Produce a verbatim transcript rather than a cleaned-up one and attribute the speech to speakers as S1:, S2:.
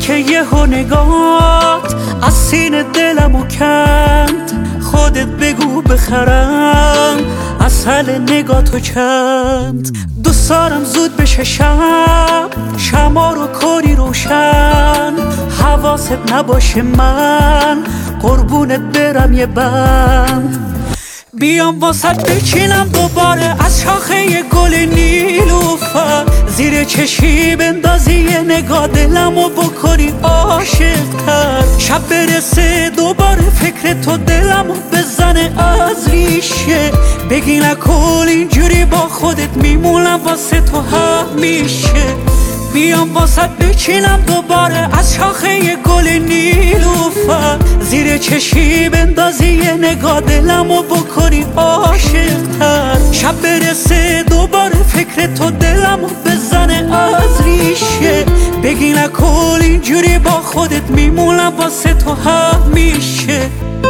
S1: که یهو نگات از سینه دلمو کند. خودت بگو بخرم اصل نگاتو چند. دوست دارم زود بشه شب، شما رو کنی روشن. حواست نباشه من قربونت برم یه بند. بیام واسط بچینم دوباره از شاخه گل نیلوفر. زیر چشی بندازی یه نگاه دلمو بکنی عاشق‌تر. شب برسه دوباره فکر تو دلمو بزنه از ریشه. بگی نکن اینجوری با خودت میمونم واسه تو همیشه. بیام واسط بچینم دوباره از شاخه گل نیلوفر. زیر چشی بندازی یه نگاه دلمو بکنی عاشق‌تر. شب برسه دوباره فکر تو دلمو بزنه از ریشه. بگی نکن اینجوری با خودت میمونم واسه تو همیشه.